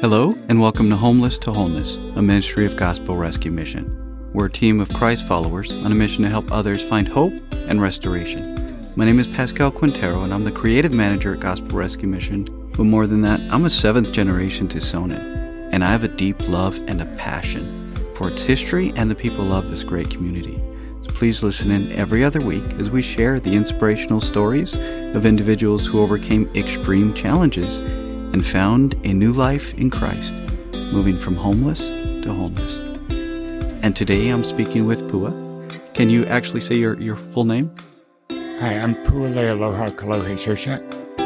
Hello, and welcome to Homeless to Wholeness, a ministry of Gospel Rescue Mission. We're a team of Christ followers on a mission to help others find hope and restoration. My name is Pascal Quintero, and I'm the creative manager at Gospel Rescue Mission. But more than that, I'm a seventh-generation Tucsonan, and I have a deep love and a passion for its history and the people of this great community. So please listen in every other week as we share the inspirational stories of individuals who overcame extreme challenges and found a new life in Christ, moving from homeless to wholeness. And today I'm speaking with Pua. Can you actually say your full name? Hi, I'm Pua Lealoha Kalohe Shoshat.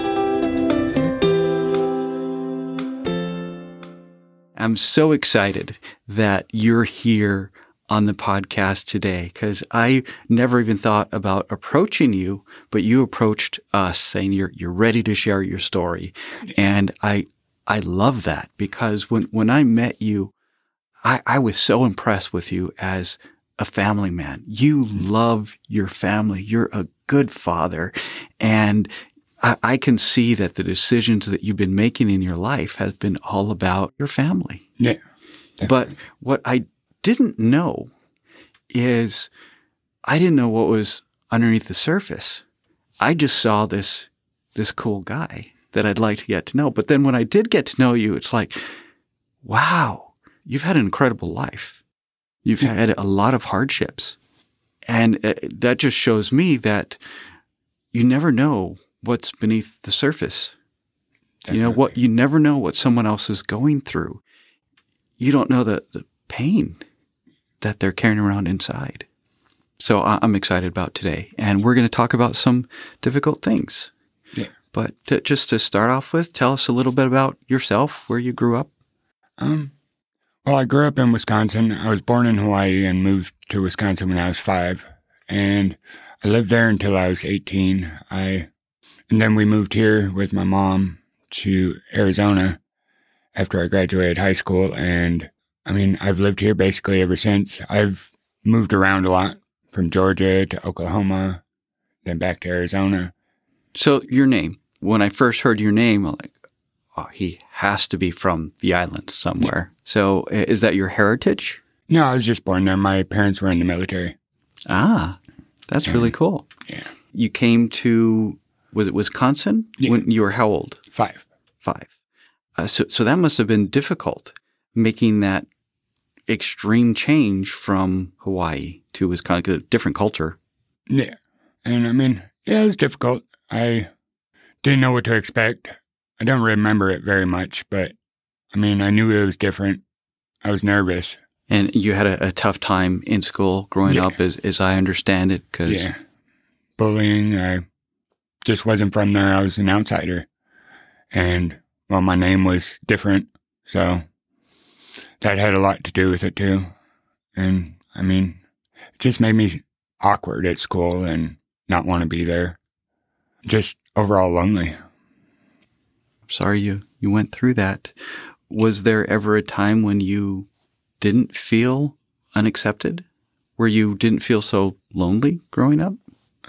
I'm so excited that you're here on the podcast today because I never even thought about approaching you, but you approached us saying you're ready to share your story. And I love that because when I met you, I was so impressed with you as a family man. You love your family. You're a good father. And I can see that the decisions that you've been making in your life has been all about your family. Yeah. Definitely. But what I didn't know is I didn't know what was underneath the surface. I just saw this cool guy that I'd like to get to know. But then when I did get to know you, it's like, wow, you've had an incredible life. You've had a lot of hardships. And that just shows me that you never know what's beneath the surface. Definitely. You never know what someone else is going through. You don't know the pain that they're carrying around inside. So I'm excited about today. And we're going to talk about some difficult things. Yeah. But just to start off with, tell us a little bit about yourself, where you grew up. Well, I grew up in Wisconsin. I was born in Hawaii and moved to Wisconsin when I was 5. And I lived there until I was 18. And then we moved here with my mom to Arizona after I graduated high school. And I've lived here basically ever since. I've moved around a lot from Georgia to Oklahoma, then back to Arizona. So your name, when I first heard your name, I'm like, oh, he has to be from the island somewhere. Yeah. So is that your heritage? No, I was just born there. My parents were in the military. Ah, that's really cool. Yeah. You came to, was it Wisconsin? Yeah. When you were how old? 5. So that must have been difficult, making that extreme change from Hawaii to Wisconsin, a different culture. Yeah. And it was difficult. I didn't know what to expect. I don't remember it very much, but I knew it was different. I was nervous. And you had a tough time in school growing up, as I understand it. Yeah. Bullying. I just wasn't from there. I was an outsider. And, well, my name was different. So that had a lot to do with it, too. And, it just made me awkward at school and not want to be there. Just overall lonely. Sorry you went through that. Was there ever a time when you didn't feel unaccepted? Where you didn't feel so lonely growing up?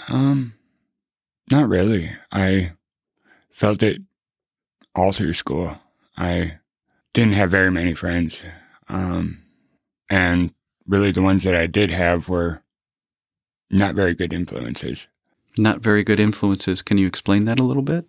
Not really. I felt it all through school. I didn't have very many friends. And really the ones that I did have were not very good influences. Not very good influences. Can you explain that a little bit?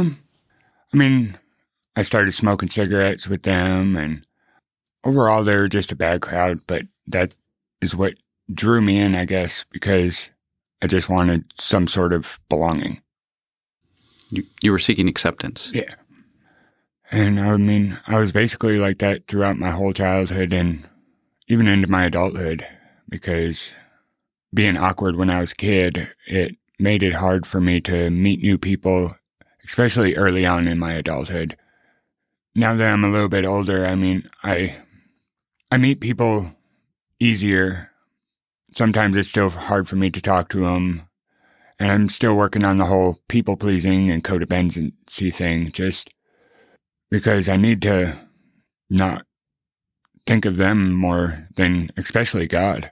I started smoking cigarettes with them, and overall they were just a bad crowd, but that is what drew me in, I guess, because I just wanted some sort of belonging. You were seeking acceptance. Yeah. And I was basically like that throughout my whole childhood and even into my adulthood, because being awkward when I was a kid, it made it hard for me to meet new people, especially early on in my adulthood. Now that I'm a little bit older, I meet people easier. Sometimes it's still hard for me to talk to them. And I'm still working on the whole people-pleasing and codependency thing, just because I need to not think of them more than especially God.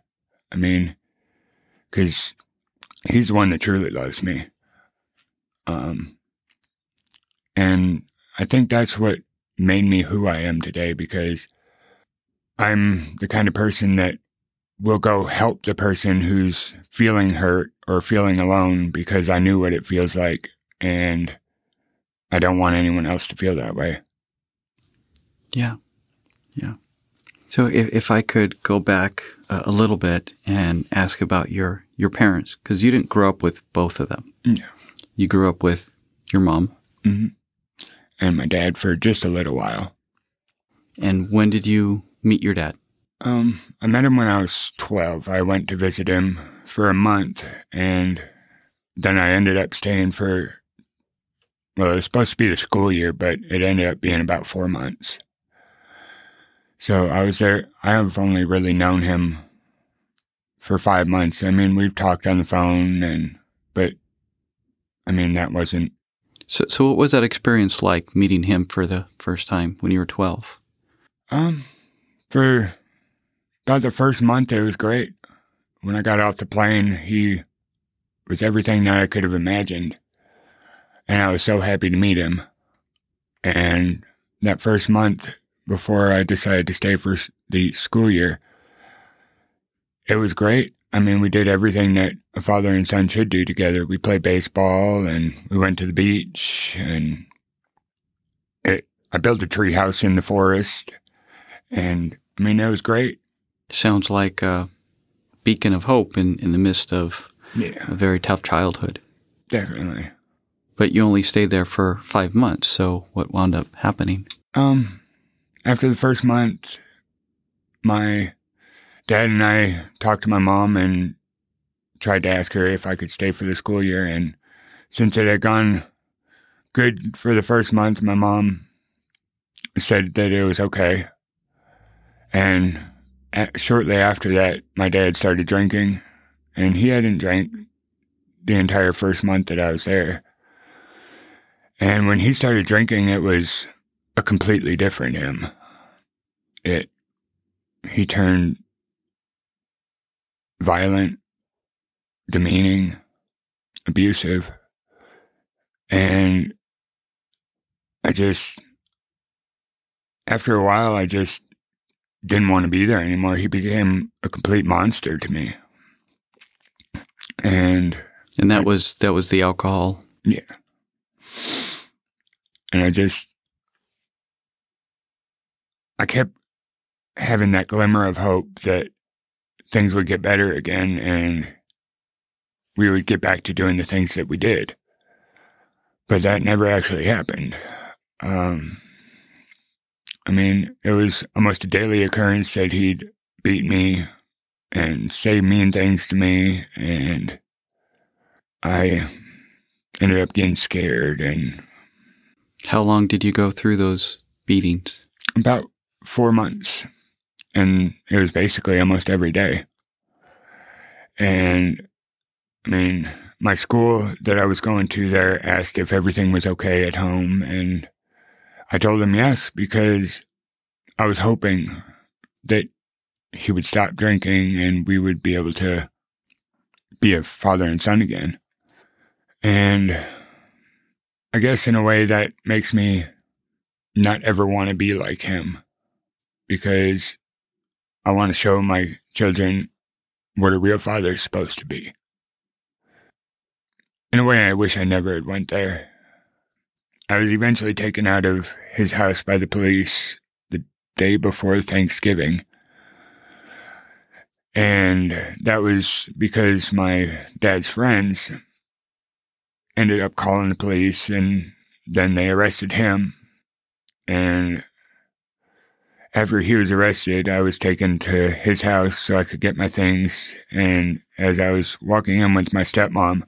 Because He's the one that truly loves me. And I think that's what made me who I am today, because I'm the kind of person that will go help the person who's feeling hurt or feeling alone, because I knew what it feels like, and I don't want anyone else to feel that way. Yeah. Yeah. So if I could go back a little bit and ask about your parents, because you didn't grow up with both of them. Yeah. You grew up with your mom. Mm-hmm. And my dad for just a little while. And when did you meet your dad? I met him when I was 12. I went to visit him for a month, and then I ended up staying for, well, it was supposed to be the school year, but it ended up being about 4 months. So I was there. I have only really known him for 5 months. I mean, we've talked on the phone, but I mean, that wasn't. So what was that experience like, meeting him for the first time when you were 12? For about the first month, it was great. When I got off the plane, he was everything that I could have imagined. And I was so happy to meet him. And that first month, before I decided to stay for the school year, it was great. I mean, we did everything that a father and son should do together. We played baseball, and we went to the beach, and I built a tree house in the forest. And I mean, it was great. Sounds like a beacon of hope in the midst of a very tough childhood. Definitely. But you only stayed there for 5 months, so what wound up happening? After the first month, my dad and I talked to my mom and tried to ask her if I could stay for the school year. And since it had gone good for the first month, my mom said that it was okay. And shortly after that, my dad started drinking, and he hadn't drank the entire first month that I was there. And when he started drinking, it was a completely different him. He turned violent, demeaning, abusive, and after a while, I just didn't want to be there anymore. He became a complete monster to me. And that was the alcohol? Yeah. And I kept having that glimmer of hope that things would get better again, and we would get back to doing the things that we did. But that never actually happened. I mean, it was almost a daily occurrence that he'd beat me and say mean things to me, and I ended up getting scared. And how long did you go through those beatings? About 4 months, and it was basically almost every day. And I mean, my school that I was going to there asked if everything was okay at home, and I told them yes, because I was hoping that he would stop drinking and we would be able to be a father and son again. And I guess in a way that makes me not ever want to be like him, because I want to show my children what a real father is supposed to be. In a way, I wish I never had went there. I was eventually taken out of his house by the police the day before Thanksgiving. And that was because my dad's friends ended up calling the police, and then they arrested him. And after he was arrested, I was taken to his house so I could get my things. And as I was walking in with my stepmom,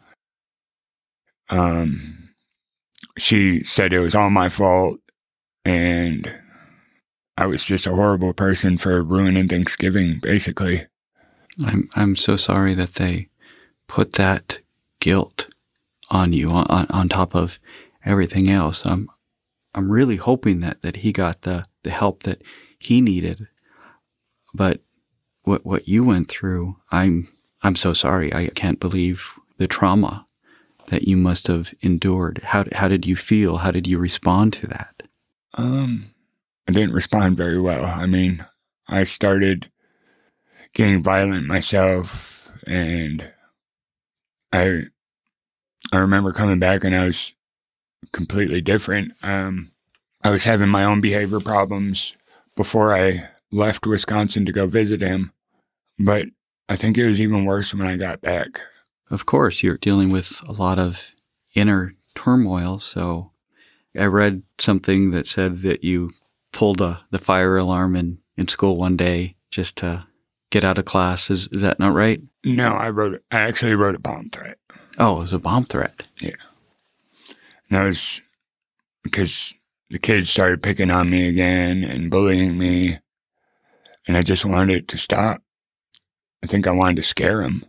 she said it was all my fault, and I was just a horrible person for ruining Thanksgiving, basically. I'm so sorry that they put that guilt on you on top of everything else. I'm really hoping that he got the help that he needed. But what you went through, I'm so sorry. I can't believe the trauma that you must have endured. How did you feel? How did you respond to that? I didn't respond very well. I mean, I started getting violent myself, and I remember coming back and I was completely different. I was having my own behavior problems before I left Wisconsin to go visit him, but I think it was even worse when I got back. Of course, you're dealing with a lot of inner turmoil. So I read something that said that you pulled the fire alarm in school one day just to get out of class. Is that not right? No, I actually wrote a bomb threat. Oh, it was a bomb threat. Yeah. And that was because the kids started picking on me again and bullying me, and I just wanted it to stop. I think I wanted to scare them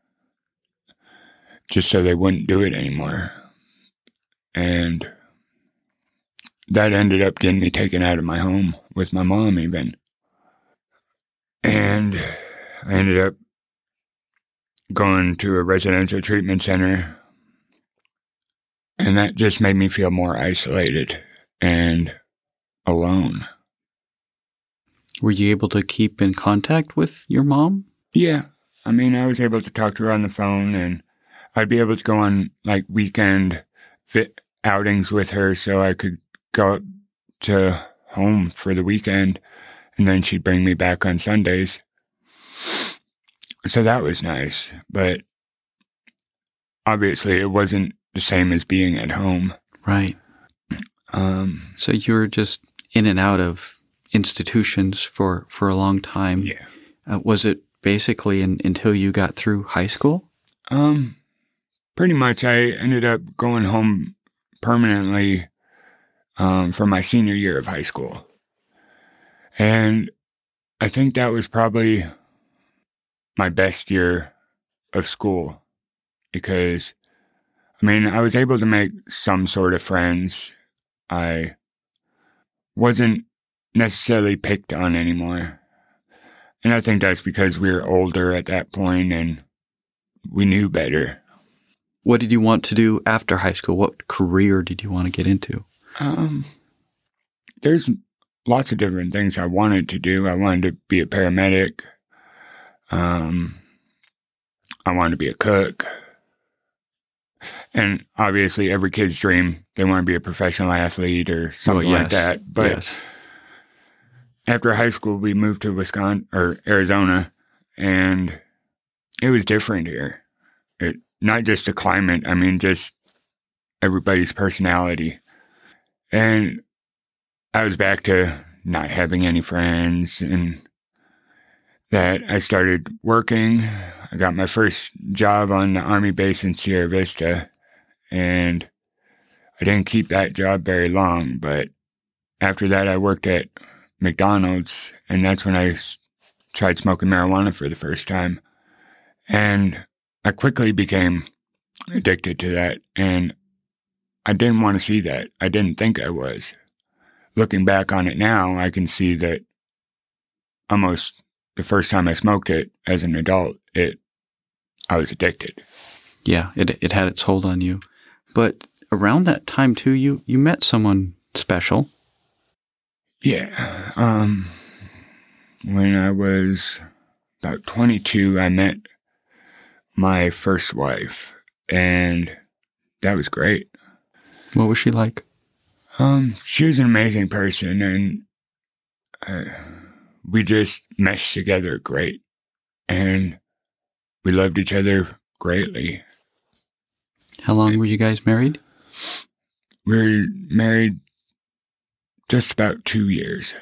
just so they wouldn't do it anymore. And that ended up getting me taken out of my home with my mom even. And I ended up going to a residential treatment center, and that just made me feel more isolated and alone. Were you able to keep in contact with your mom? Yeah. I mean, I was able to talk to her on the phone, and I'd be able to go on like weekend outings with her so I could go up to home for the weekend, and then she'd bring me back on Sundays. So that was nice, but obviously it wasn't the same as being at home. Right. So you were just in and out of institutions for a long time. Yeah. Was it basically until you got through high school? Pretty much. I ended up going home permanently for my senior year of high school. And I think that was probably my best year of school because, I mean, I was able to make some sort of friends. I wasn't necessarily picked on anymore. And I think that's because we were older at that point and we knew better. What did you want to do after high school? What career did you want to get into? There's lots of different things I wanted to do. I wanted to be a paramedic. I wanted to be a cook. And obviously every kid's dream, they want to be a professional athlete or something like that. But after high school, we moved to Wisconsin or Arizona, and it was different here. Not just the climate, I mean, just everybody's personality. And I was back to not having any friends, and that I started working. I got my first job on the Army base in Sierra Vista, and I didn't keep that job very long, but after that I worked at McDonald's, and that's when I tried smoking marijuana for the first time. And I quickly became addicted to that, and I didn't want to see that. I didn't think I was. Looking back on it now, I can see that almost the first time I smoked it as an adult, I was addicted. Yeah, it had its hold on you. But around that time, too, you met someone special. Yeah. When I was about 22, I met my first wife, and that was great. What was she like? She was an amazing person, and we just meshed together great, and we loved each other greatly. How long were you guys married? We were married just about 2 years.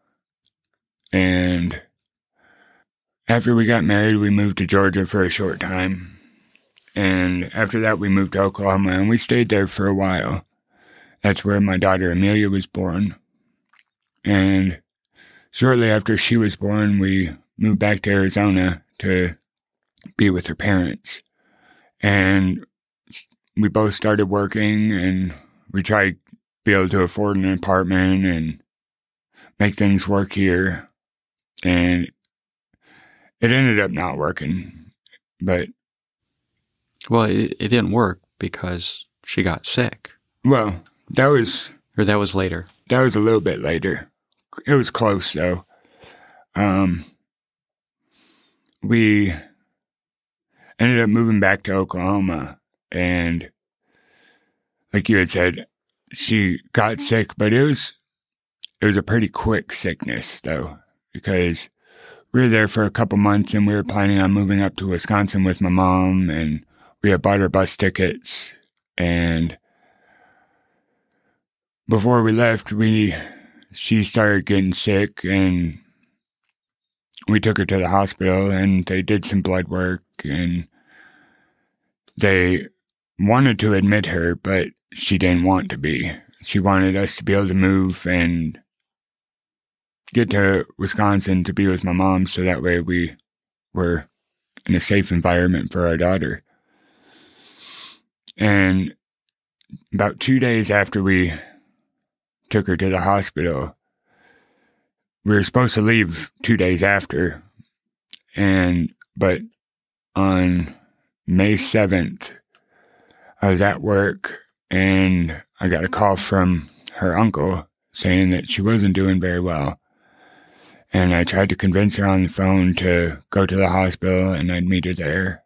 And after we got married, we moved to Georgia for a short time. And after that, we moved to Oklahoma, and we stayed there for a while. That's where my daughter Amelia was born. And shortly after she was born, we moved back to Arizona to be with her parents. And we both started working, and we tried to be able to afford an apartment and make things work here. And it ended up not working, but... Well, it didn't work because she got sick. Well, that was... Or that was later? That was a little bit later. it was close though. We ended up moving back to Oklahoma, and like you had said, she got sick, but it was a pretty quick sickness though, because we were there for a couple months and we were planning on moving up to Wisconsin with my mom, and we had bought our bus tickets, and before we left, she started getting sick, and we took her to the hospital, and they did some blood work, and they wanted to admit her, but she didn't want to be. She wanted us to be able to move and get to Wisconsin to be with my mom, so that way we were in a safe environment for our daughter. And about 2 days after we took her to the hospital, we were supposed to leave 2 days after, but on May 7th, I was at work and I got a call from her uncle saying that she wasn't doing very well. And I tried to convince her on the phone to go to the hospital and I'd meet her there.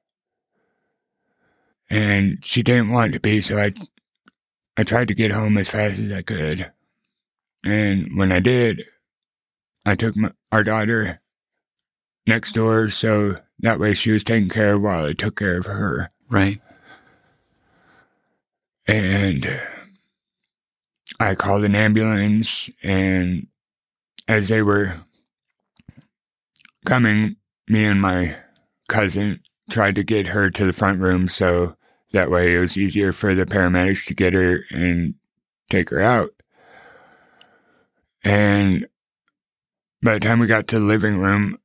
And she didn't want to be, so I tried to get home as fast as I could. And when I did, I took our daughter next door, so that way she was taken care of while I took care of her. Right. And I called an ambulance, and as they were coming, me and my cousin tried to get her to the front room, so that way it was easier for the paramedics to get her and take her out. And by the time we got to the living room,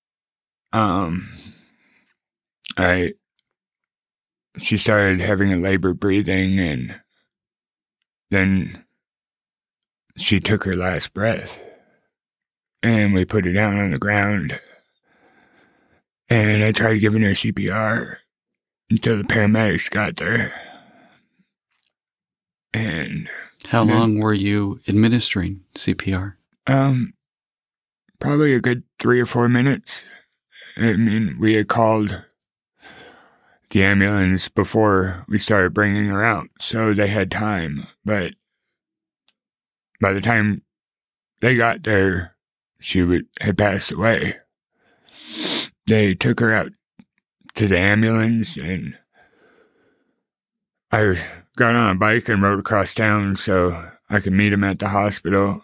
she started having a labor breathing, and then she took her last breath, and we put her down on the ground, and I tried giving her CPR until the paramedics got there. And how long were you administering CPR? Probably a good 3 or 4 minutes. I mean, we had called the ambulance before we started bringing her out, so they had time. But by the time they got there, she had passed away. They took her out to the ambulance, and I got on a bike and rode across town so I could meet them at the hospital.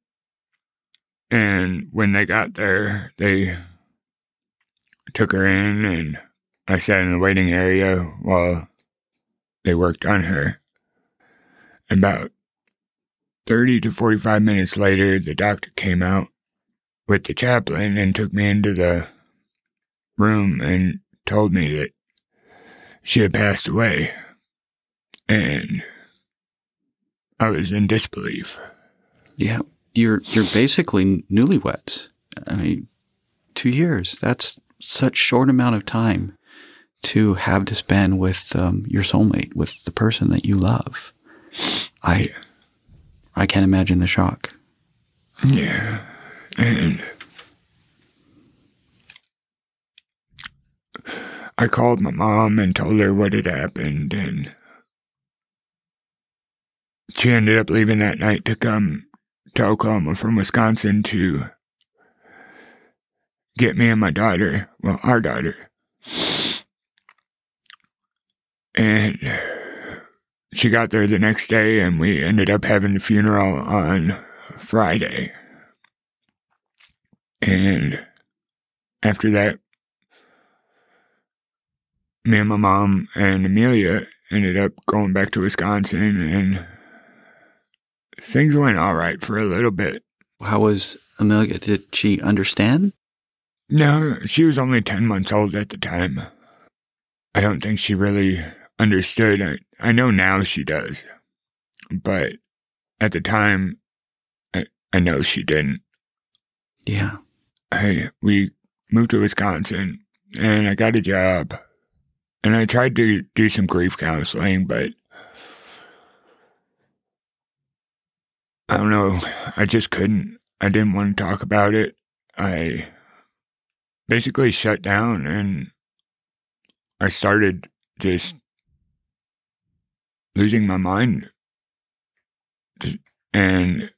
And when they got there, they took her in, and I sat in the waiting area while they worked on her. About 30 to 45 minutes later, the doctor came out with the chaplain and took me into the room and told me that she had passed away. And I was in disbelief. Yeah, you're basically newlyweds. I mean, 2 years. That's such short amount of time to have to spend with your soulmate, with the person that you love. I can't imagine the shock. Yeah, and I called my mom and told her what had happened, and she ended up leaving that night to come to Oklahoma from Wisconsin to get me and my daughter, well, our daughter. And she got there the next day, and we ended up having the funeral on Friday. And after that, me and my mom and Amelia ended up going back to Wisconsin, and things went all right for a little bit. How was Amelia? Did she understand? No, she was only 10 months old at the time. I don't think she really understood. I know now she does, but at the time, I know she didn't. Yeah. We moved to Wisconsin, and I got a job, and I tried to do some grief counseling, but I don't know, I just couldn't. I didn't want to talk about it. I basically shut down, and I started just losing my mind. And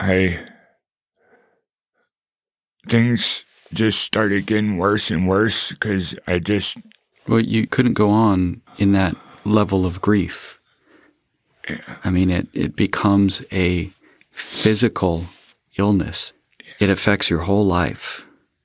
things just started getting worse and worse because Well, you couldn't go on in that level of grief. Yeah. I mean, it becomes a physical illness. It affects your whole life.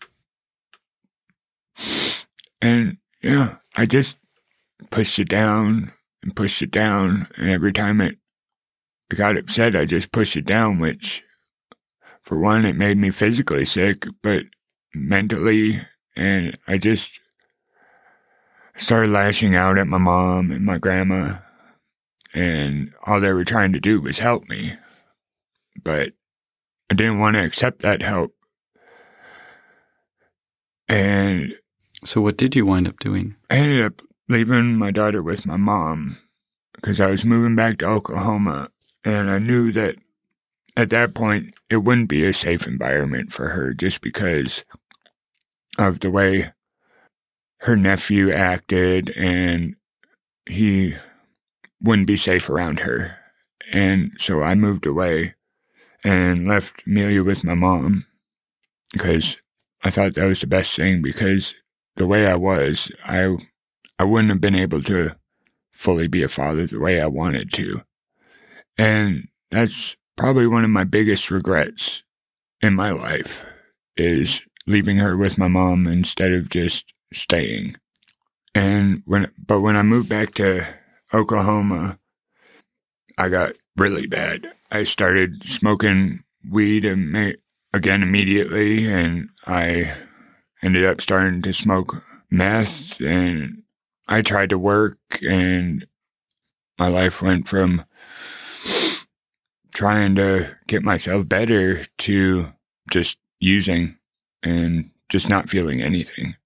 And yeah, I just pushed it down and pushed it down. And every time it got upset, I just pushed it down, which for one, it made me physically sick, but mentally, and I just started lashing out at my mom and my grandma, and all they were trying to do was help me. But I didn't want to accept that help. And so what did you wind up doing? I ended up leaving my daughter with my mom because I was moving back to Oklahoma, and I knew that at that point it wouldn't be a safe environment for her just because of the way her nephew acted, and he wouldn't be safe around her. And so I moved away and left Amelia with my mom because I thought that was the best thing, because the way I was, I wouldn't have been able to fully be a father the way I wanted to. And that's probably one of my biggest regrets in my life, is leaving her with my mom instead of just staying. And when I moved back to Oklahoma, I got really bad. I started smoking weed again immediately, and I ended up starting to smoke meth, and I tried to work, and my life went from trying to get myself better to just using and just not feeling anything.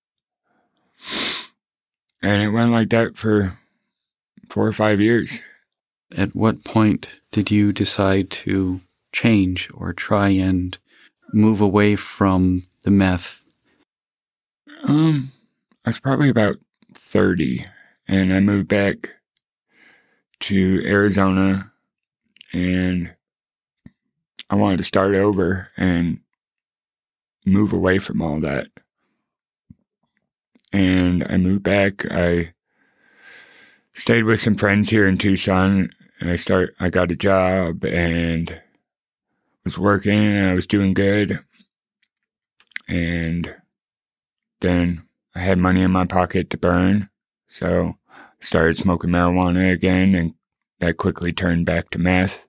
And it went like that for 4 or 5 years. At what point did you decide to change or try and move away from the meth? I was probably about 30, and I moved back to Arizona, and I wanted to start over and move away from all that. And I moved back. I stayed with some friends here in Tucson, and I got a job and was working, and I was doing good. And then I had money in my pocket to burn, so I started smoking marijuana again, and that quickly turned back to meth.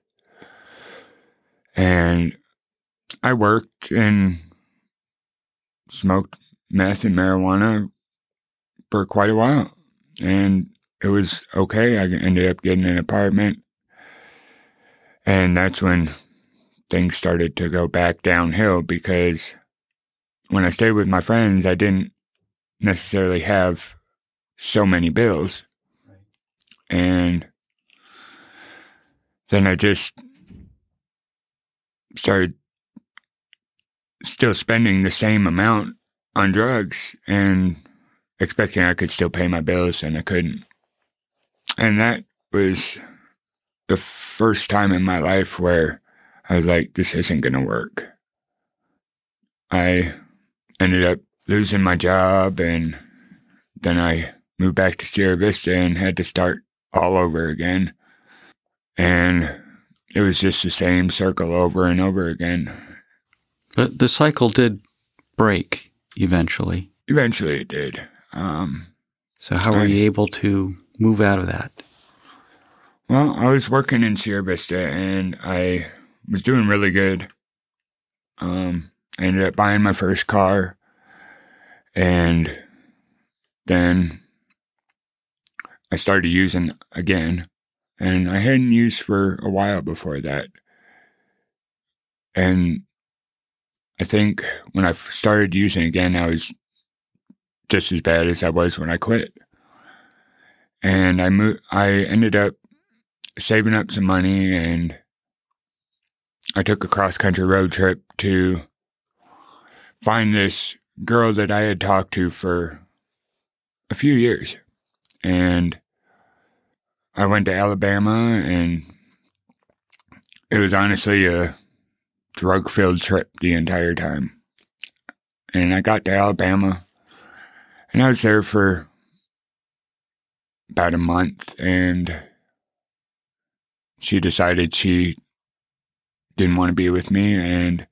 And I worked and smoked meth and marijuana for quite a while, and it was okay. I ended up getting an apartment, and that's when things started to go back downhill, because when I stayed with my friends, I didn't necessarily have so many bills. And then I just started still spending the same amount on drugs and expecting I could still pay my bills, and I couldn't. And that was the first time in my life where I was like, this isn't going to work. I ended up losing my job, and then I moved back to Sierra Vista and had to start all over again. And it was just the same circle over and over again. But the cycle did break eventually. Eventually it did. So how were you able to move out of that? Well, I was working in Sierra Vista, and I was doing really good. I ended up buying my first car, and then I started using again, and I hadn't used for a while before that. And I think when I started using again, I was just as bad as I was when I quit. And I ended up saving up some money, and I took a cross-country road trip to find this girl that I had talked to for a few years. And I went to Alabama, and it was honestly a drug-filled trip the entire time. And I got to Alabama, and I was there for about a month, and she decided she didn't want to be with me, and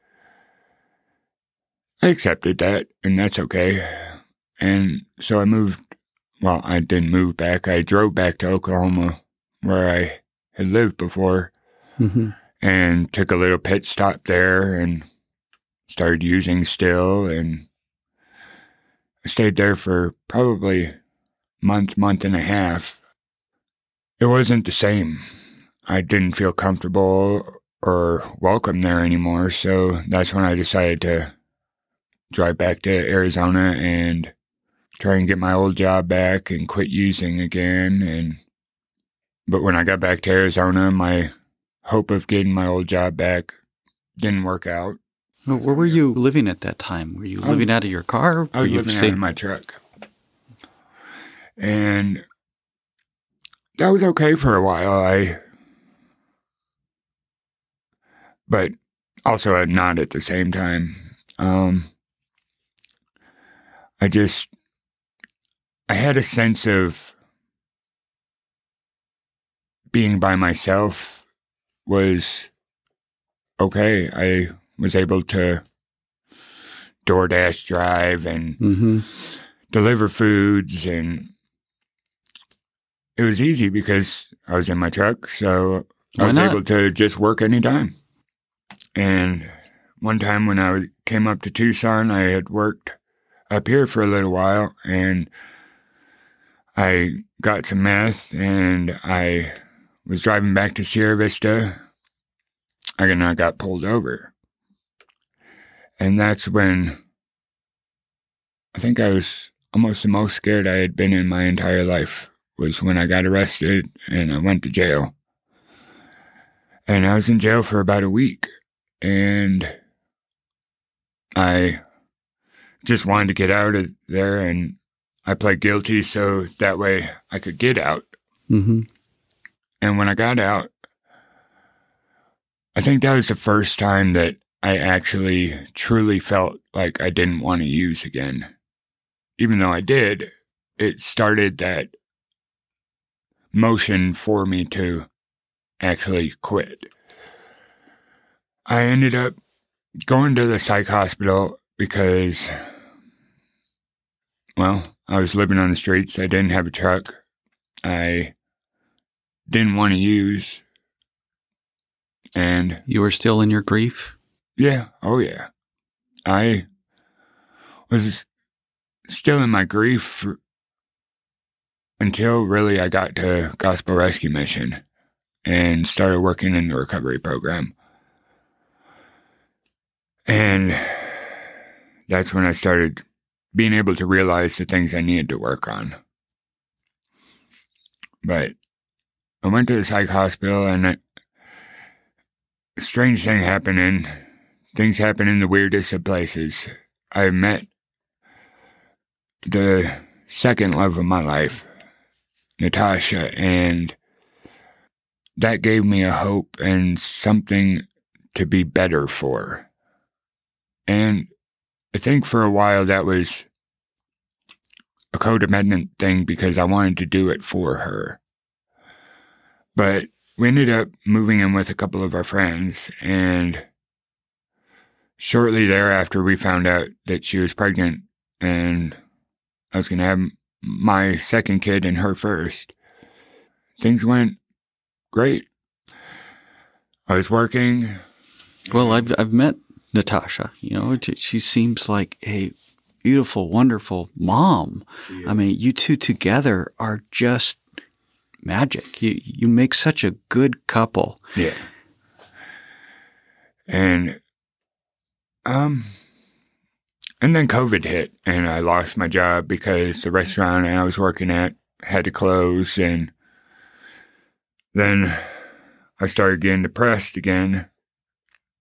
I accepted that, and that's okay. And so I didn't move back. I drove back to Oklahoma, where I had lived before, and took a little pit stop there and started using still, and I stayed there for probably month and a half. It wasn't the same. I didn't feel comfortable or welcome there anymore, so that's when I decided to drive back to Arizona and try and get my old job back and quit using again. But when I got back to Arizona, my hope of getting my old job back didn't work out. Well, where were you living at that time? Were you living out of your car? I was living out of my truck. And that was okay for a while. But also not at the same time. I had a sense of being by myself was okay. I was able to DoorDash drive and deliver foods, and it was easy because I was in my truck, so I was able to just work anytime. And one time when I came up to Tucson, I had worked up here for a little while, and I got some meth, and I was driving back to Sierra Vista, and I got pulled over. And that's when I think I was almost the most scared I had been in my entire life, was when I got arrested and I went to jail. And I was in jail for about a week, and I just wanted to get out of there, and I pled guilty so that way I could get out. And when I got out, I think that was the first time that I actually truly felt like I didn't want to use again. Even though I did, it started that motion for me to actually quit. I ended up going to the psych hospital because, well, I was living on the streets. I didn't have a truck. I didn't want to use. And you were still in your grief? Yeah. Oh, yeah. I was still in my grief until really I got to Gospel Rescue Mission and started working in the recovery program. And that's when I started being able to realize the things I needed to work on. But I went to the psych hospital, and a strange thing happened, and things happen in the weirdest of places. I met the second love of my life, Natasha, and that gave me a hope and something to be better for. And I think for a while that was a codependent thing because I wanted to do it for her. But we ended up moving in with a couple of our friends, and shortly thereafter we found out that she was pregnant, and I was going to have my second kid and her first. Things went great. I was working. Well, I've met Natasha. She seems like a beautiful, wonderful mom. I mean, you two together are just magic. You make such a good couple. Yeah. And then COVID hit, and I lost my job because the restaurant I was working at had to close, and then I started getting depressed again.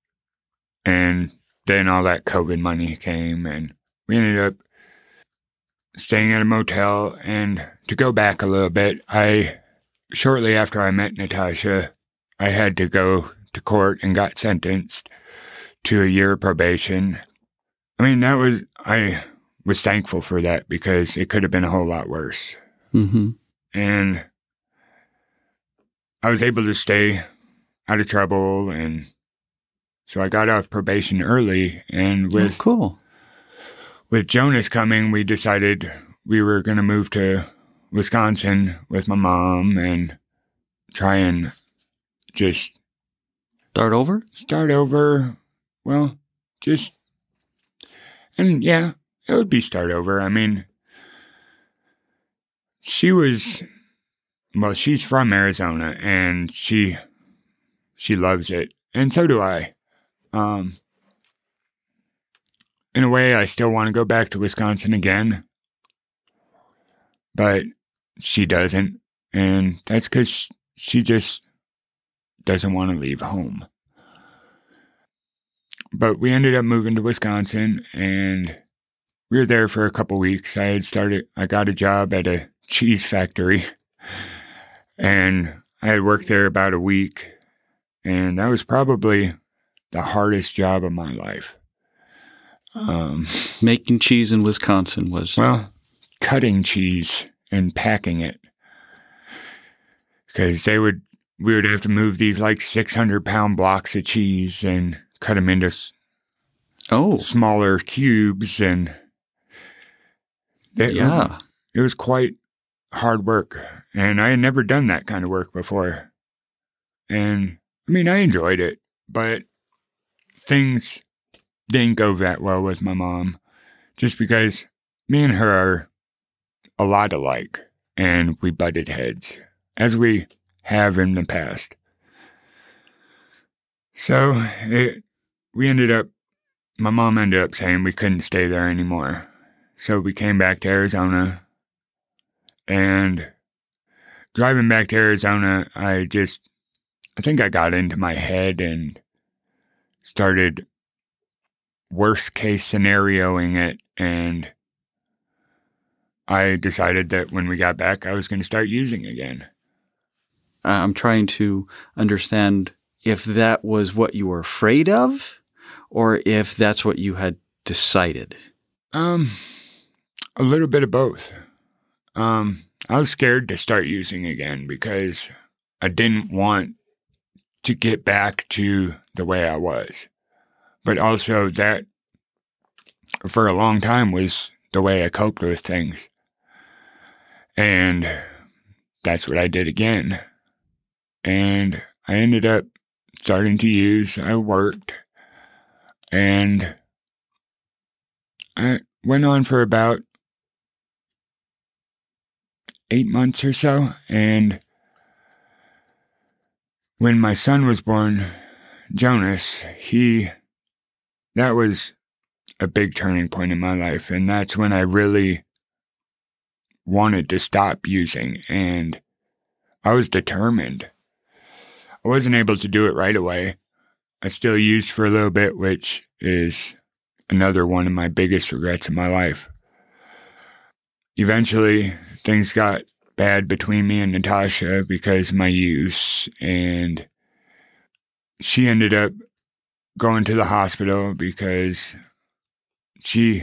And then all that COVID money came, and we ended up staying at a motel. And to go back a little bit, shortly after I met Natasha, I had to go to court and got sentenced to a year of probation. I mean, I was thankful for that because it could have been a whole lot worse. Mm-hmm. And I was able to stay out of trouble, and so I got off probation early. And Cool. With Jonas coming, we decided we were going to move to Wisconsin with my mom and try and just Start over? Well, and yeah, it would be start over. I mean, she's from Arizona, and she loves it, and so do I. In a way, I still want to go back to Wisconsin again, but she doesn't, and that's because she just doesn't want to leave home. But we ended up moving to Wisconsin, and we were there for a couple weeks. I got a job at a cheese factory, and I had worked there about a week, and that was probably the hardest job of my life. Making cheese in Wisconsin was... Well, cutting cheese and packing it. Because we would have to move these like 600-pound blocks of cheese and cut them into smaller cubes. And it was quite hard work. And I had never done that kind of work before. And, I mean, I enjoyed it, but things didn't go that well with my mom, just because me and her are a lot alike, and we butted heads, as we have in the past. So my mom ended up saying we couldn't stay there anymore. So we came back to Arizona, and driving back to Arizona, I think I got into my head and started worst case scenarioing it, and I decided that when we got back, I was going to start using again. I'm trying to understand if that was what you were afraid of, or if that's what you had decided. A little bit of both. I was scared to start using again because I didn't want to get back to the way I was. But also that, for a long time, was the way I coped with things. And that's what I did again. And I ended up starting to use. I worked. And I went on for about 8 months or so. And when my son was born, Jonas, that was a big turning point in my life, and that's when I really wanted to stop using, and I was determined. I wasn't able to do it right away. I still used for a little bit, which is another one of my biggest regrets in my life. Eventually, things got bad between me and Natasha because of my use, and she ended up going to the hospital because she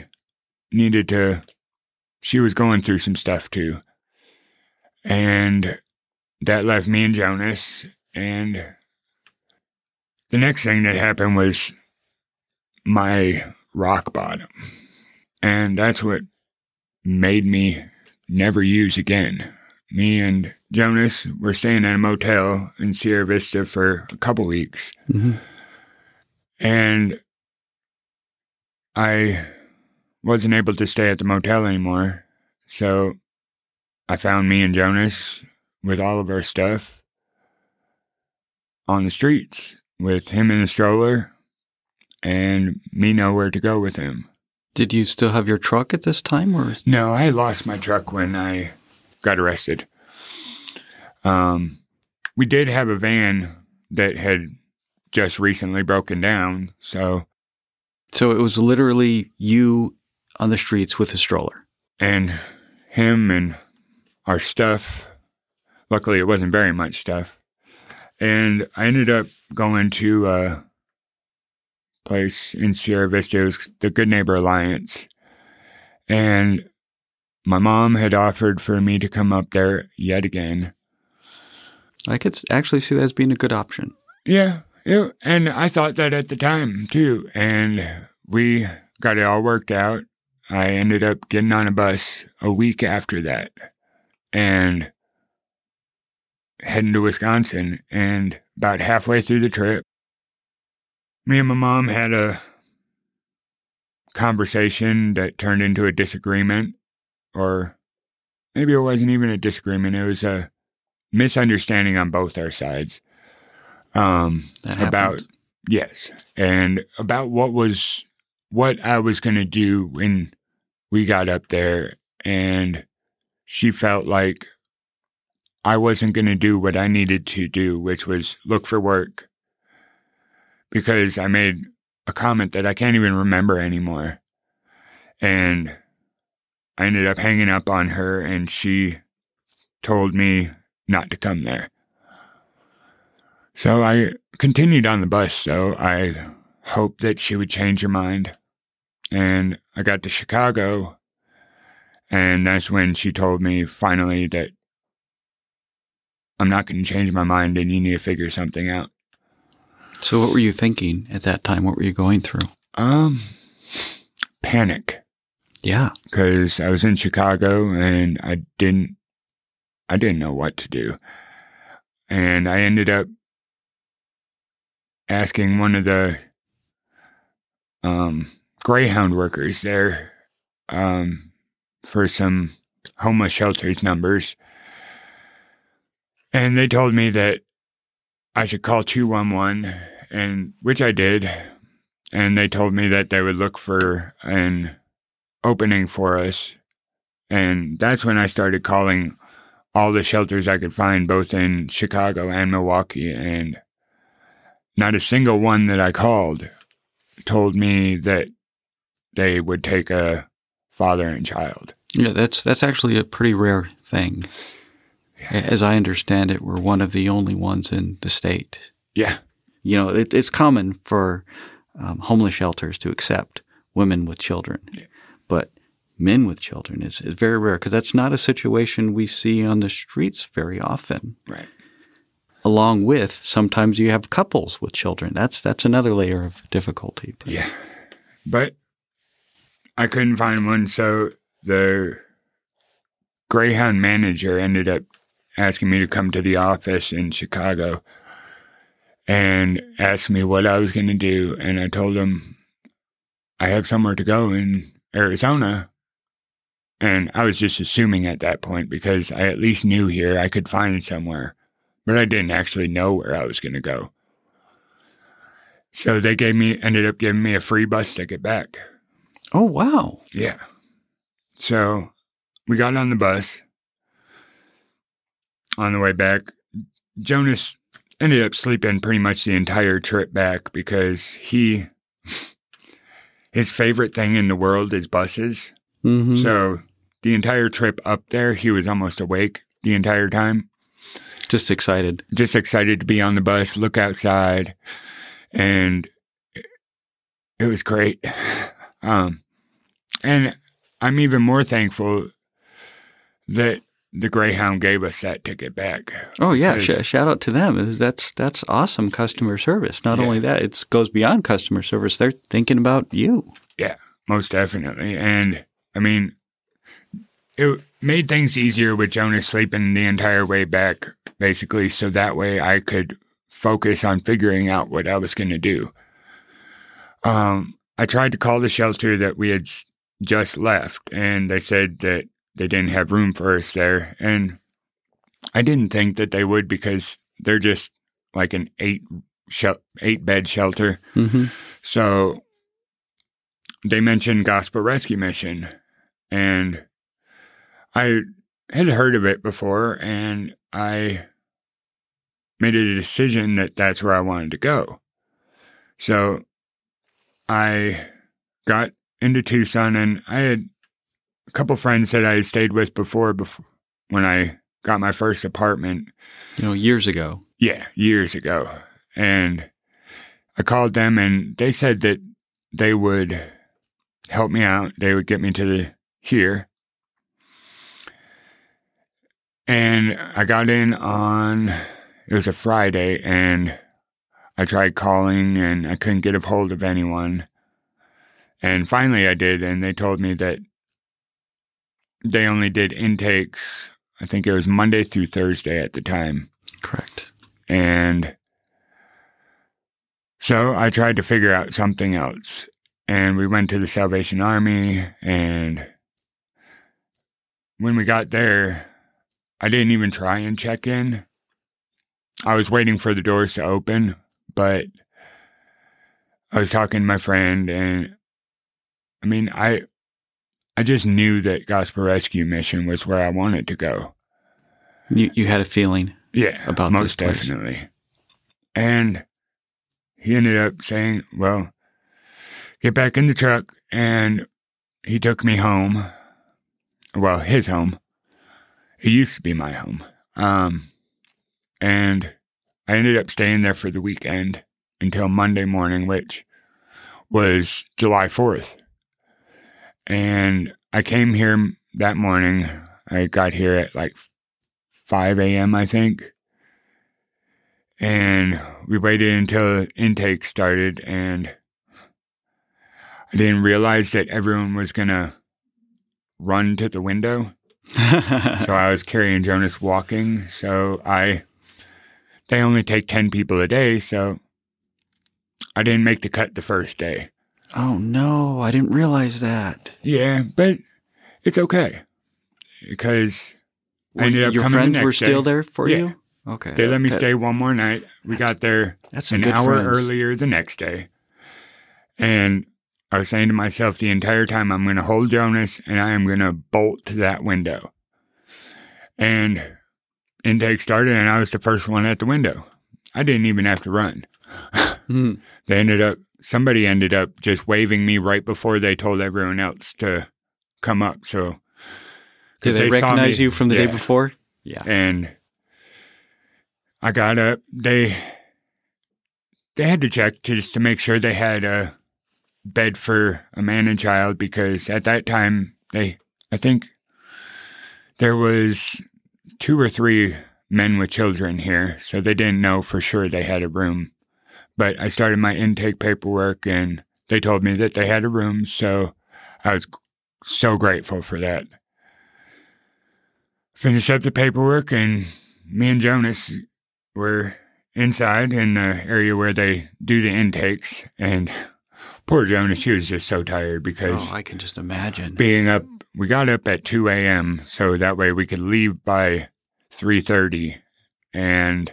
was going through some stuff too. And that left me and Jonas. And the next thing that happened was my rock bottom. And that's what made me never use again. Me and Jonas were staying at a motel in Sierra Vista for a couple weeks. Mm-hmm. And I wasn't able to stay at the motel anymore. So I found me and Jonas with all of our stuff on the streets, with him in a stroller and me nowhere to go with him. Did you still have your truck at this time? Or? No, I lost my truck when I got arrested. We did have a van that had just recently broken down, so So it was literally you on the streets with a stroller. And him and our stuff. Luckily, it wasn't very much stuff. And I ended up going to a place in Sierra Vista. It was the Good Neighbor Alliance. And my mom had offered for me to come up there yet again. I could actually see that as being a good option. Yeah, and I thought that at the time, too. And we got it all worked out. I ended up getting on a bus a week after that and heading to Wisconsin. And about halfway through the trip, me and my mom had a conversation that turned into a disagreement, or maybe it wasn't even a disagreement. It was a misunderstanding on both our sides. About, yes, and about what I was going to do when we got up there, and she felt like I wasn't going to do what I needed to do, which was look for work, because I made a comment that I can't even remember anymore. And I ended up hanging up on her, and she told me not to come there. So I continued on the bus, so I hoped that she would change her mind. And I got to Chicago, and that's when she told me finally that I'm not going to change my mind and you need to figure something out. So what were you thinking at that time? What were you going through? Panic. Yeah. Because I was in Chicago and I didn't know what to do. And I ended up asking one of the Greyhound workers there for some homeless shelters numbers. And they told me that I should call 211, and which I did. And they told me that they would look for an opening for us. And that's when I started calling all the shelters I could find, both in Chicago and Milwaukee. And not a single one that I called told me that they would take a father and child. Yeah, that's actually a pretty rare thing. Yeah. As I understand it, we're one of the only ones in the state. Yeah. You know, it's common for homeless shelters to accept women with children. Yeah. But men with children is very rare, because that's not a situation we see on the streets very often. Right. Along with, sometimes you have couples with children. That's another layer of difficulty. But. Yeah. But I couldn't find one, so the Greyhound manager ended up asking me to come to the office in Chicago and asked me what I was going to do. And I told him I have somewhere to go in Arizona. And I was just assuming at that point, because I at least knew here I could find somewhere, but I didn't actually know where I was going to go. So they ended up giving me a free bus ticket back. Oh, wow. Yeah. So we got on the bus. On the way back, Jonas ended up sleeping pretty much the entire trip back, because his favorite thing in the world is buses. Mm-hmm. So the entire trip up there, he was almost awake the entire time. Just excited. Just excited to be on the bus, look outside. And it was great. And I'm even more thankful that the Greyhound gave us that ticket back. Oh, yeah. Shout out to them. That's awesome customer service. Not only that, it goes beyond customer service. They're thinking about you. Yeah, most definitely. And, I mean, it made things easier with Jonas sleeping the entire way back, basically, so that way I could focus on figuring out what I was going to do. I tried to call the shelter that we had just left, and they said that they didn't have room for us there. And I didn't think that they would, because they're just like an 8-bed shelter. Mm-hmm. So they mentioned Gospel Rescue Mission, and I had heard of it before, and I made a decision that that's where I wanted to go. So I got into Tucson, and I had a couple friends that I had stayed with before when I got my first apartment. Years ago. Yeah, years ago. And I called them, and they said that they would help me out. They would get me to here. And I got in it was a Friday, and I tried calling, and I couldn't get a hold of anyone. And finally I did, and they told me that they only did intakes, I think it was Monday through Thursday at the time. Correct. And so I tried to figure out something else. And we went to the Salvation Army, and when we got there, I didn't even try and check in. I was waiting for the doors to open, but I was talking to my friend, and I mean, I just knew that Gospel Rescue Mission was where I wanted to go. You had a feeling? Yeah, about most this place. definitely. And he ended up saying, well, get back in the truck, and he took me home. Well, his home. It used to be my home. And I ended up staying there for the weekend until Monday morning, which was July 4th. And I came here that morning. I got here at like 5 a.m., I think. And we waited until intake started, and I didn't realize that everyone was going to run to the window. So I was carrying Jonas walking. So they only take 10 people a day, so I didn't make the cut the first day. Oh, no, I didn't realize that. Yeah, but it's okay because I ended up your coming friends the next were still day. there for Yeah. you? Okay. They let me stay one more night. We got there That's some an good hour friends. earlier the next day. And I was saying to myself the entire time, I'm going to hold Jonas and I am going to bolt to that window. And intake started, and I was the first one at the window. I didn't even have to run. Somebody ended up just waving me right before they told everyone else to come up. So, did they recognize you from the day before? Yeah. And I got up. They had to check just to make sure they had a bed for a man and child, because at that time I think there was 2 or 3 men with children here, so they didn't know for sure they had a room. But I started my intake paperwork, and they told me that they had a room, so I was so grateful for that. Finished up the paperwork, and me and Jonas were inside in the area where they do the intakes, and poor Jonas, he was just so tired because I can just imagine. We got up at 2 a.m., so that way we could leave by 3:30, and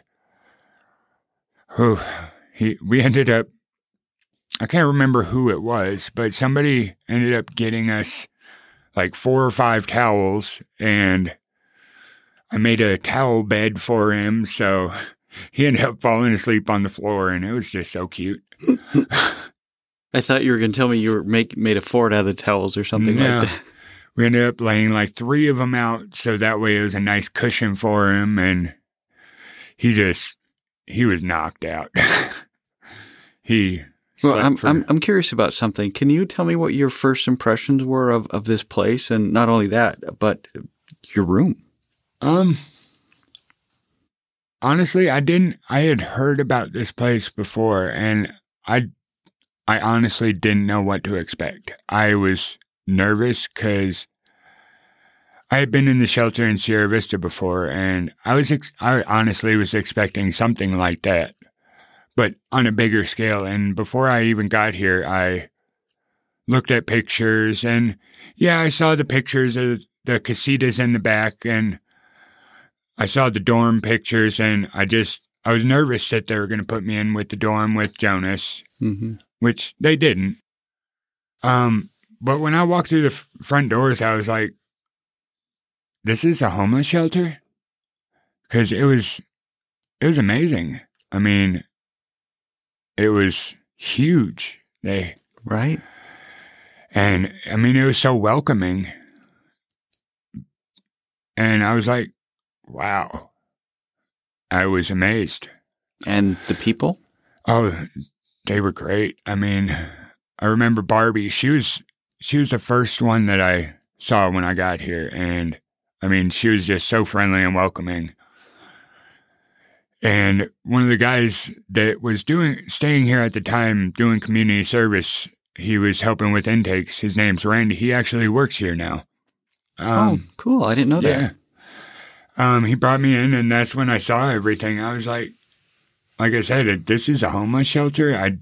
we ended up, I can't remember who it was, but somebody ended up getting us like 4 or 5 towels, and I made a towel bed for him, so he ended up falling asleep on the floor, and it was just so cute. I thought you were going to tell me you were made a fort out of the towels or something like that. We ended up laying like 3 of them out, so that way it was a nice cushion for him, and he was knocked out. I'm curious about something. Can you tell me what your first impressions were of this place, and not only that, but your room? Honestly, I had heard about this place before, and I honestly didn't know what to expect. I was nervous because I had been in the shelter in Sierra Vista before, and I honestly was expecting something like that, but on a bigger scale. And before I even got here, I looked at pictures, and I saw the pictures of the casitas in the back, and I saw the dorm pictures, and I was nervous that they were going to put me in with the dorm with Jonas, which they didn't. But when I walked through the front doors, I was like, this is a homeless shelter? Because it was amazing. I mean, it was huge. Right? And I mean, it was so welcoming. And I was like, wow. I was amazed. And the people? Oh, they were great. I mean, I remember Barbie. She was the first one that I saw when I got here. And I mean, she was just so friendly and welcoming. And one of the guys that was staying here at the time doing community service, he was helping with intakes. His name's Randy. He actually works here now. Oh, cool. I didn't know that. He brought me in, and that's when I saw everything. I was like I said, this is a homeless shelter.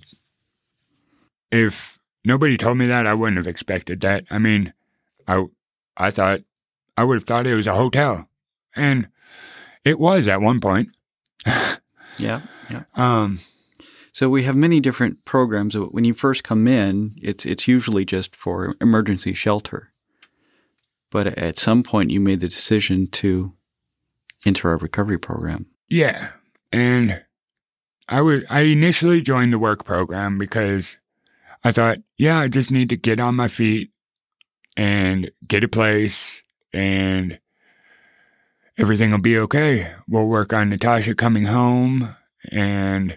If nobody told me that, I wouldn't have expected that. I mean, I would have thought it was a hotel, and it was at one point. Yeah. So we have many different programs. When you first come in, it's usually just for emergency shelter. But at some point, you made the decision to enter our recovery program. Yeah, and I initially joined the work program because I thought, I just need to get on my feet and get a place, and everything will be okay. We'll work on Natasha coming home, and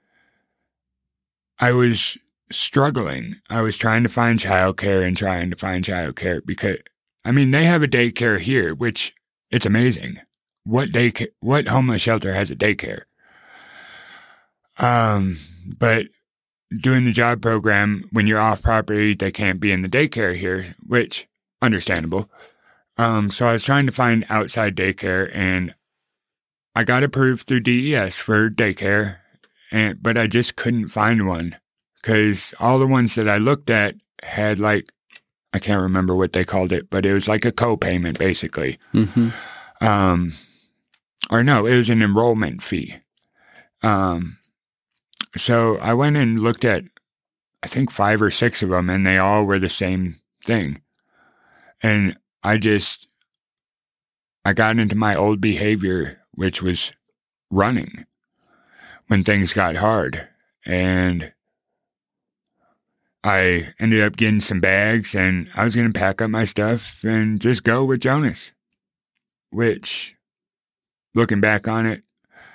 I was struggling. I was trying to find childcare because, I mean, they have a daycare here, which it's amazing. What homeless shelter has a daycare? But doing the job program, when you're off property, they can't be in the daycare here, which understandable. So I was trying to find outside daycare, and I got approved through DES for daycare, but I just couldn't find one because all the ones that I looked at had I can't remember what they called it, but it was like a co-payment basically. Mm-hmm. Or no, it was an enrollment fee. So I went and looked at, I think 5 or 6 of them, and they all were the same thing. And I got into my old behavior, which was running when things got hard. And I ended up getting some bags, and I was going to pack up my stuff and just go with Jonas, which, looking back on it,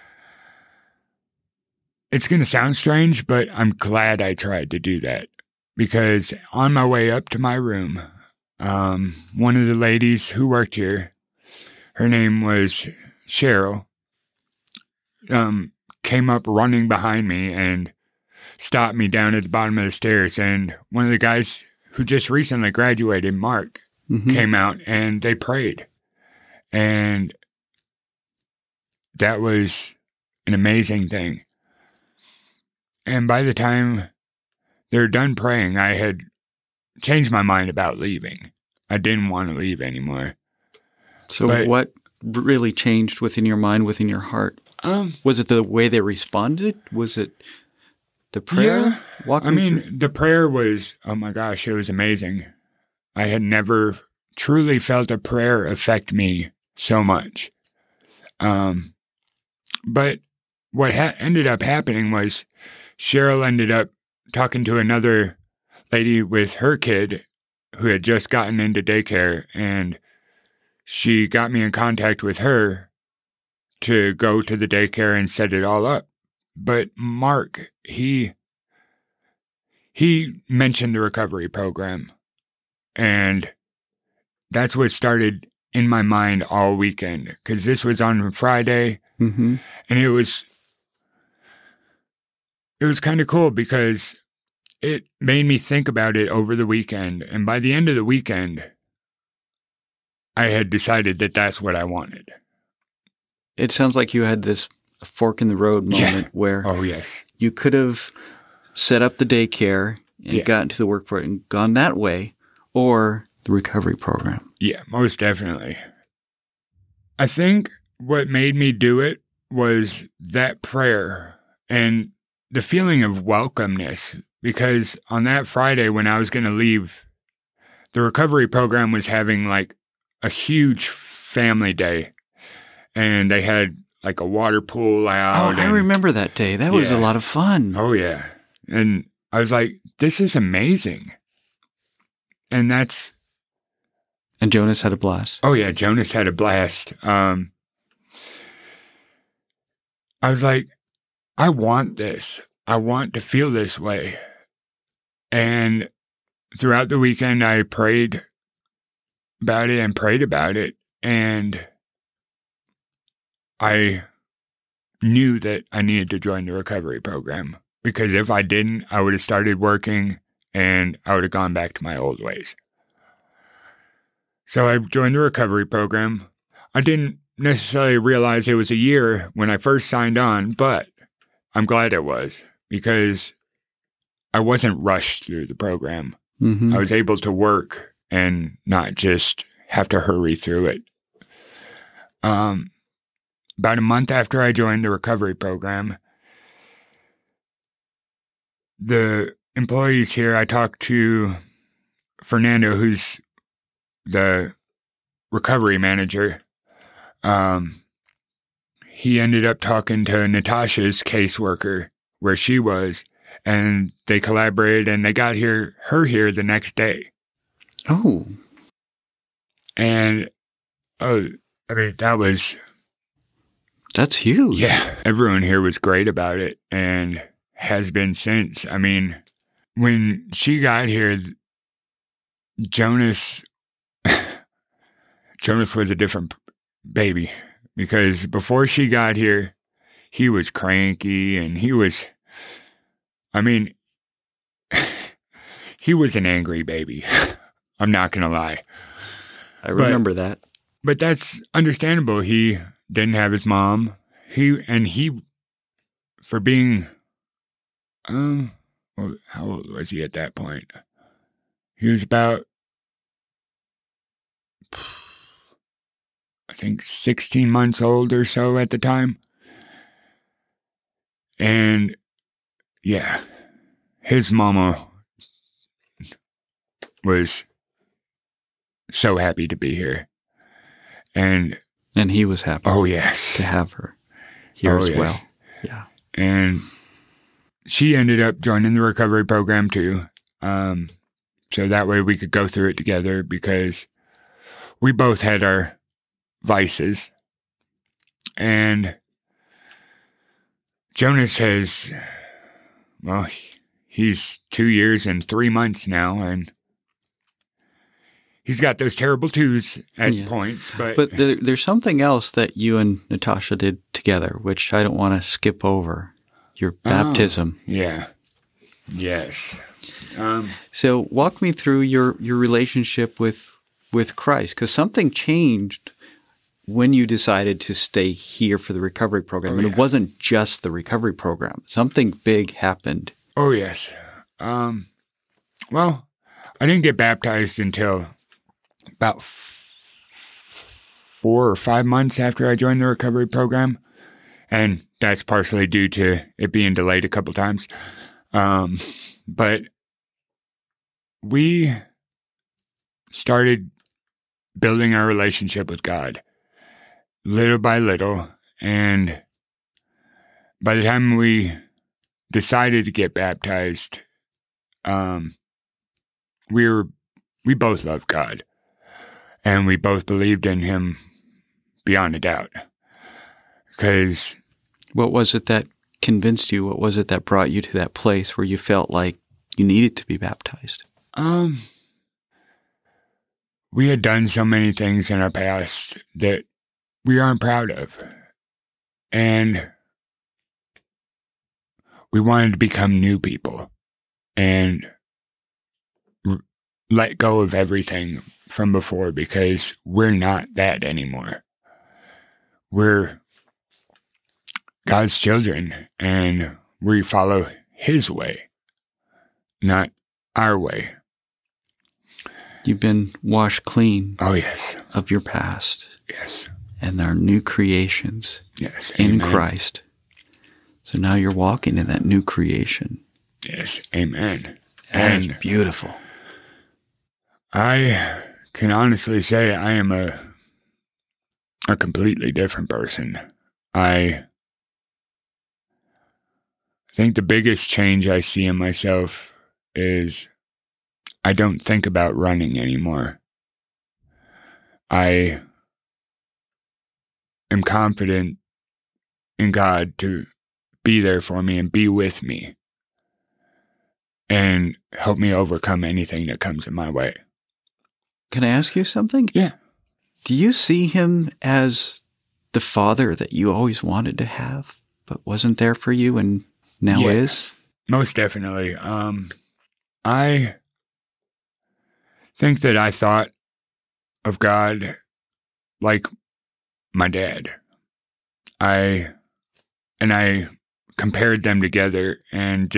it's going to sound strange, but I'm glad I tried to do that, because on my way up to my room, one of the ladies who worked here, her name was Cheryl, came up running behind me and stopped me down at the bottom of the stairs. And one of the guys who just recently graduated, Mark, came out, and they prayed. And that was an amazing thing. And by the time they were done praying, I had changed my mind about leaving. I didn't want to leave anymore. So what really changed within your mind, within your heart? Was it the way they responded? Was it the prayer? Yeah. The prayer was, oh my gosh, it was amazing. I had never truly felt a prayer affect me so much. But what ended up happening was Cheryl ended up talking to another lady with her kid who had just gotten into daycare, and she got me in contact with her to go to the daycare and set it all up. But Mark, he mentioned the recovery program, and that's what started in my mind all weekend, because this was on Friday, and it was kind of cool because it made me think about it over the weekend. And by the end of the weekend, I had decided that that's what I wanted. It sounds like you had this fork in the road moment where you could have set up the daycare and gotten to the work for it and gone that way, or the recovery program. Yeah, most definitely. I think what made me do it was that prayer and the feeling of welcomeness, because on that Friday when I was going to leave, the recovery program was having a huge family day, and they had a water pool out. Oh, I remember that day. That was a lot of fun. Oh, yeah. And I was like, this is amazing. And that's... And Jonas had a blast. Oh, yeah, Jonas had a blast. I was like, I want this. I want to feel this way. And throughout the weekend, I prayed about it and prayed about it. And I knew that I needed to join the recovery program. Because if I didn't, I would have started working and I would have gone back to my old ways. So I joined the recovery program. I didn't necessarily realize it was a year when I first signed on, but I'm glad it was because I wasn't rushed through the program. Mm-hmm. I was able to work and not just have to hurry through it. About a month after I joined the recovery program, the employees here, I talked to Fernando, who's the recovery manager. He ended up talking to Natasha's caseworker where she was, and they collaborated and they got her here the next day. Oh. And, That's huge. Yeah, everyone here was great about it and has been since. I mean, when she got here, Jonas was a different baby because before she got here, he was cranky and he was an angry baby. I'm not going to lie. I remember that. But that's understandable. He didn't have his mom. For being, how old was he at that point? He was about, I think 16 months old or so at the time. And yeah, his mama was so happy to be here. And he was happy. Oh, yes. To have her here as well. Yeah. And she ended up joining the recovery program too. So that way we could go through it together because we both had our vices. And Jonas he's 2 years and 3 months now, and he's got those terrible twos at points. But there's something else that you and Natasha did together, which I don't want to skip over. Your baptism. Yeah. Yes. So walk me through your relationship with Christ, because something changed when you decided to stay here for the recovery program. And it wasn't just the recovery program. Something big happened. Oh, yes. Well, I didn't get baptized until about 4 or 5 months after I joined the recovery program. And that's partially due to it being delayed a couple times. But we started building our relationship with God little by little. And by the time we decided to get baptized, we both loved God. And we both believed in him beyond a doubt. Because what was it that convinced you? What was it that brought you to that place where you felt like you needed to be baptized? We had done so many things in our past that we aren't proud of. And we wanted to become new people and let go of everything from before because we're not that anymore. We're God's children, and we follow his way, not our way. You've been washed clean. Oh, yes. Of your past. Yes. And are new creations. Yes. In Amen. Christ. So now you're walking in that new creation. Yes. Amen. And it's beautiful. I can honestly say I am a completely different person. I think the biggest change I see in myself is I don't think about running anymore. I am confident in God to be there for me and be with me and help me overcome anything that comes in my way. Can I ask you something? Yeah. Do you see him as the father that you always wanted to have, but wasn't there for you and now is? Most definitely. I think that I thought of God like my dad. I compared them together and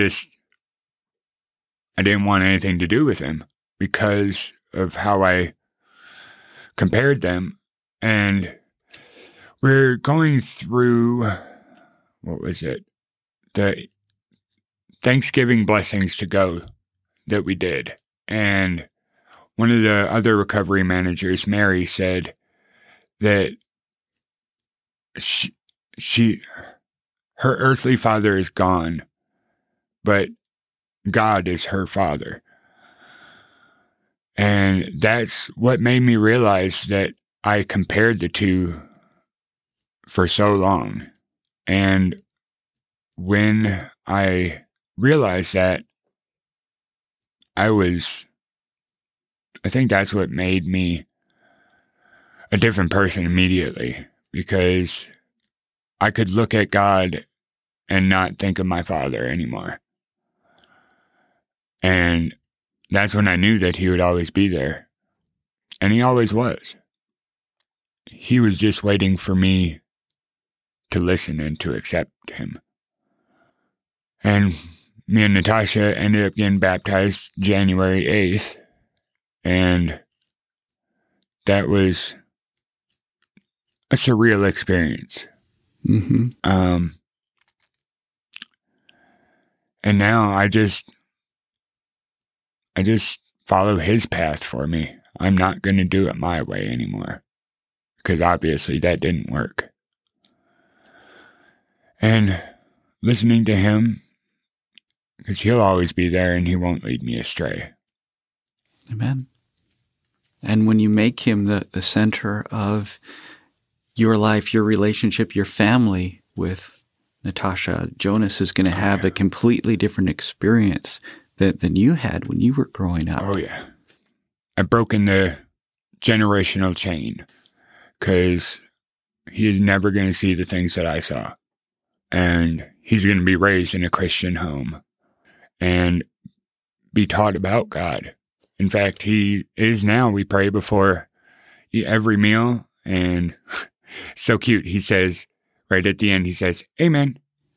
I didn't want anything to do with him because of how I compared them. And we're going through, what was it? The Thanksgiving blessings to go that we did. And one of the other recovery managers, Mary, said that her earthly father is gone, but God is her father. And that's what made me realize that I compared the two for so long. And when I realized that, I think that's what made me a different person immediately, because I could look at God and not think of my father anymore. And that's when I knew that he would always be there. And he always was. He was just waiting for me to listen and to accept him. And me and Natasha ended up getting baptized January 8th. And that was a surreal experience. Mm-hmm. And now I just follow his path for me. I'm not going to do it my way anymore, because obviously that didn't work. And listening to him, because he'll always be there and he won't lead me astray. Amen. And when you make him the center of your life, your relationship, your family with Natasha, Jonas is going to have a completely different experience than you had when you were growing up. Oh, yeah. I've broken the generational chain, because he is never going to see the things that I saw. And he's going to be raised in a Christian home and be taught about God. In fact, he is now. We pray before every meal, and so cute. He says, right at the end, he says, "Amen."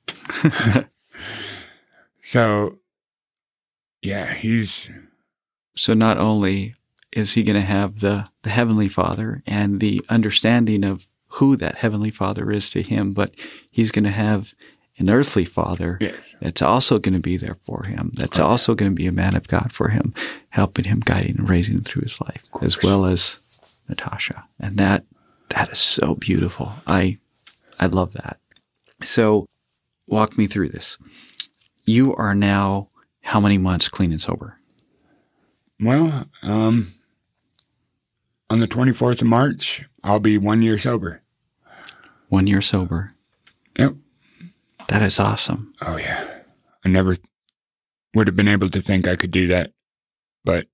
So, yeah, So not only is he going to have the Heavenly Father and the understanding of who that Heavenly Father is to him, but he's going to have an earthly father that's also going to be there for him, that's also going to be a man of God for him, helping him, guiding and raising him through his life, as well as Natasha. And that is so beautiful. I love that. So walk me through this. You are now how many months clean and sober? Well, on the 24th of March, I'll be 1 year sober. 1 year sober. Yep. That is awesome. Oh, yeah. I never would have been able to think I could do that, but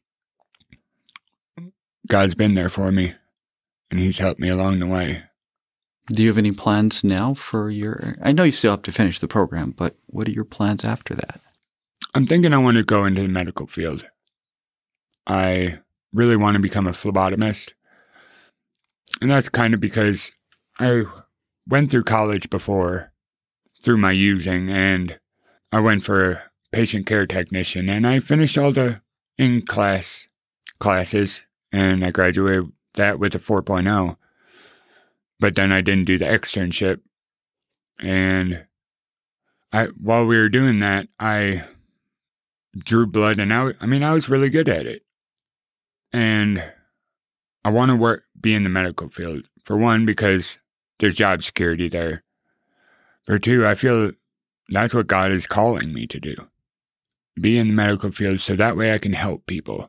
God's been there for me, and he's helped me along the way. Do you have any plans now for I know you still have to finish the program, but what are your plans after that? I'm thinking I want to go into the medical field. I really want to become a phlebotomist. And that's kind of because I went through college before, through my using, and I went for a patient care technician, and I finished all the in-class classes, and I graduated that with a 4.0. But then I didn't do the externship. And while we were doing that, I drew blood, and I was really good at it. And I want to be in the medical field. For one, because there's job security there. For two, I feel that's what God is calling me to do. be in the medical field so that way I can help people.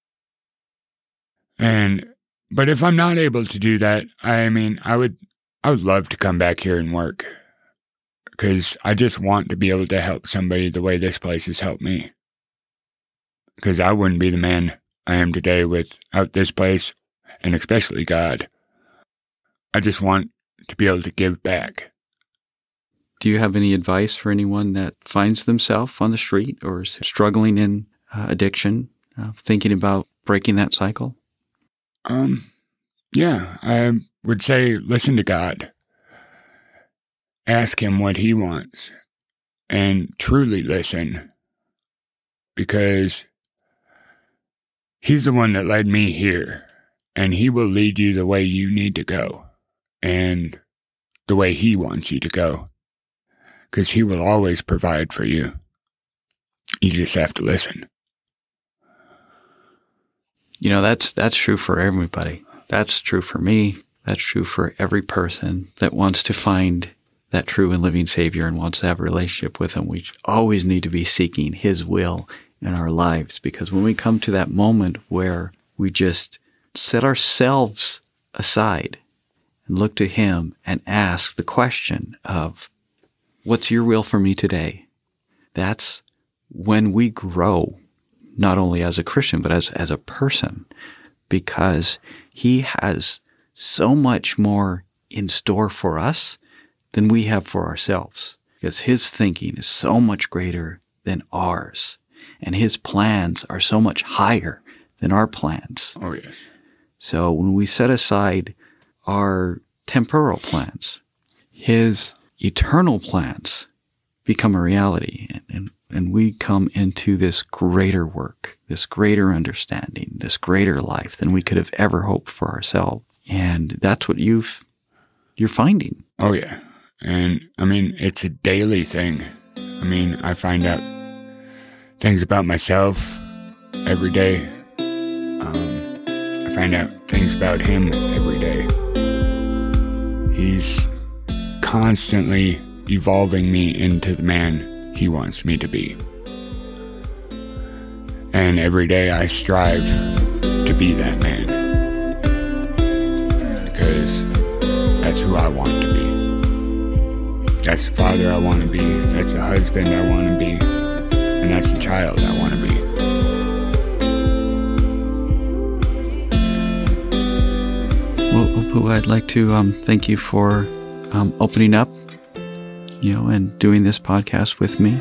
But if I'm not able to do that, I would love to come back here and work, because I just want to be able to help somebody the way this place has helped me. Because I wouldn't be the man I am today without this place, and especially God. I just want to be able to give back. Do you have any advice for anyone that finds themselves on the street or is struggling in addiction, thinking about breaking that cycle? Yeah, I would say listen to God. Ask Him what He wants and truly listen, because He's the one that led me here, and He will lead you the way you need to go and the way He wants you to go, because He will always provide for you. You just have to listen. You know, that's true for everybody. That's true for me. That's true for every person that wants to find that true and living Savior and wants to have a relationship with Him. We always need to be seeking His will in our lives, because when we come to that moment where we just set ourselves aside and look to Him and ask the question of, what's your will for me today? That's when we grow, not only as a Christian, but as a person, because He has so much more in store for us than we have for ourselves, because His thinking is so much greater than ours, and His plans are so much higher than our plans. Oh, yes. So when we set aside our temporal plans, His eternal plans become a reality, and we come into this greater work, this greater understanding, this greater life than we could have ever hoped for ourselves. And that's what you're finding. Oh, yeah. And, it's a daily thing. I find out things about myself every day. I find out things about Him every day. He's constantly evolving me into the man He wants me to be. And every day I strive to be that man, because that's who I want to be. That's the father I want to be. That's the husband I want to be. And that's the child I want to be. Well, Pooh, I'd like to thank you for opening up, and doing this podcast with me.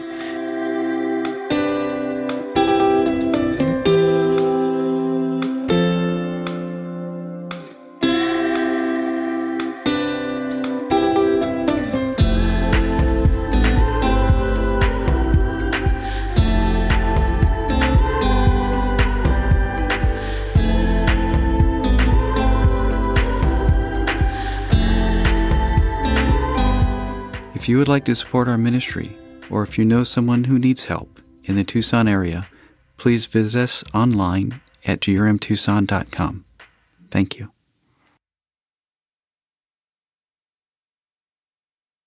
If you would like to support our ministry, or if you know someone who needs help in the Tucson area, please visit us online at grmtucson.com. Thank you.